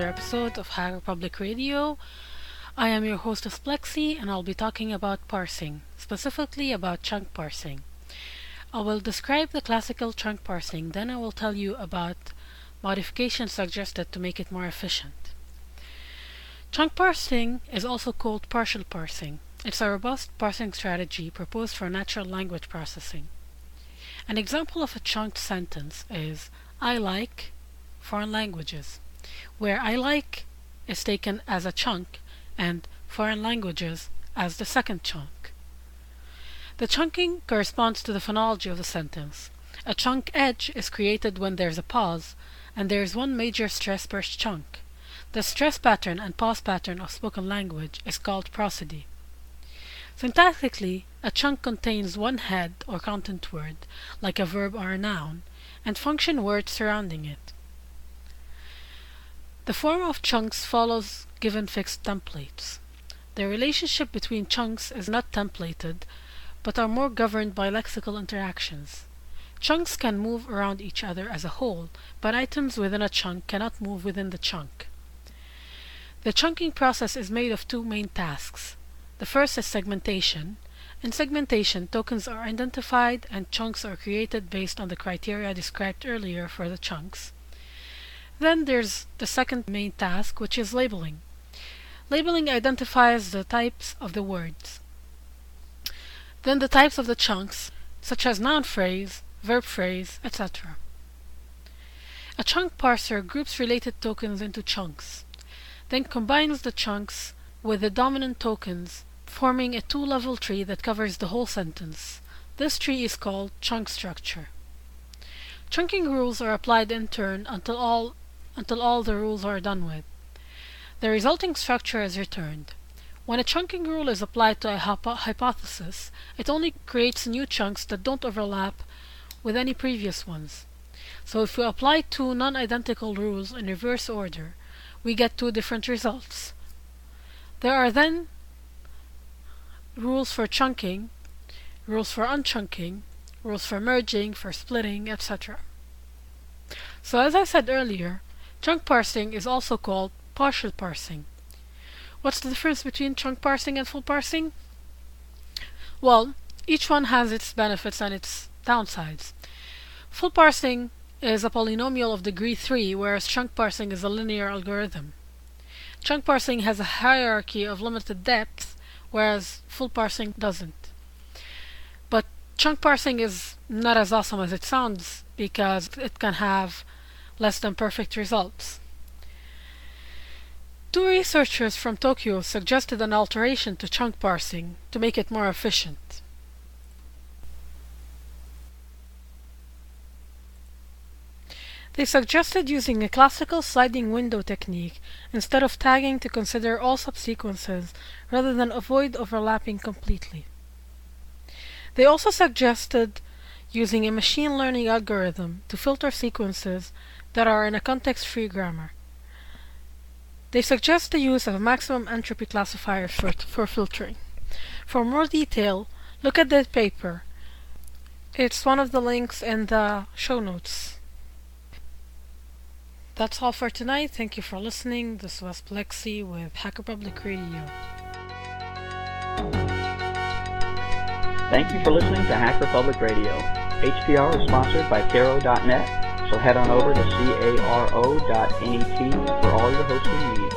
episode of Hacker Public Radio. I am your hostess Plexi, and I'll be talking about parsing, specifically about chunk parsing. I will describe the classical chunk parsing, then I will tell you about modifications suggested to make it more efficient. Chunk parsing is also called partial parsing. It's a robust parsing strategy proposed for natural language processing. An example of a chunked sentence is I like foreign languages, where I like is taken as a chunk and foreign languages as the second chunk. The chunking corresponds to the phonology of the sentence. A chunk edge is created when there's a pause and there is one major stress per chunk. The stress pattern and pause pattern of spoken language is called prosody. Syntactically, a chunk contains one head or content word, like a verb or a noun, and function words surrounding it. The form of chunks follows given fixed templates. The relationship between chunks is not templated, but are more governed by lexical interactions. Chunks can move around each other as a whole, but items within a chunk cannot move within the chunk. The chunking process is made of two main tasks. The first is segmentation. In segmentation, tokens are identified and chunks are created based on the criteria described earlier for the chunks. Then there's the second main task, which is labeling. Labeling identifies the types of the words. Then the types of the chunks, such as noun phrase, verb phrase, etc. A chunk parser groups related tokens into chunks, then combines the chunks with the dominant tokens, forming a two-level tree that covers the whole sentence. This tree is called chunk structure. Chunking rules are applied in turn until all the rules are done with. The resulting structure is returned. When a chunking rule is applied to a hypothesis, it only creates new chunks that don't overlap with any previous ones. So if we apply two non-identical rules in reverse order, we get two different results. There are then rules for chunking, rules for unchunking, rules for merging, for splitting, etc. So as I said earlier, chunk parsing is also called partial parsing. What's the difference between chunk parsing and full parsing? Well, each one has its benefits and its downsides. Full parsing is a polynomial of degree 3, whereas chunk parsing is a linear algorithm. Chunk parsing has a hierarchy of limited depth, whereas full parsing doesn't. But chunk parsing is not as awesome as it sounds because it can have less than perfect results. Two researchers from Tokyo suggested an alteration to chunk parsing to make it more efficient. They suggested using a classical sliding window technique instead of tagging to consider all subsequences rather than avoid overlapping completely. They also suggested using a machine learning algorithm to filter sequences that are in a context-free grammar. They suggest the use of a maximum entropy classifier for filtering. For more detail, look at that paper. It's one of the links in the show notes. That's all for tonight. Thank you for listening. This was Plexi with Hacker Public Radio. Thank you for listening to Hacker Public Radio. HPR is sponsored by Caro.net, so head on over to caro.net for all your hosting needs.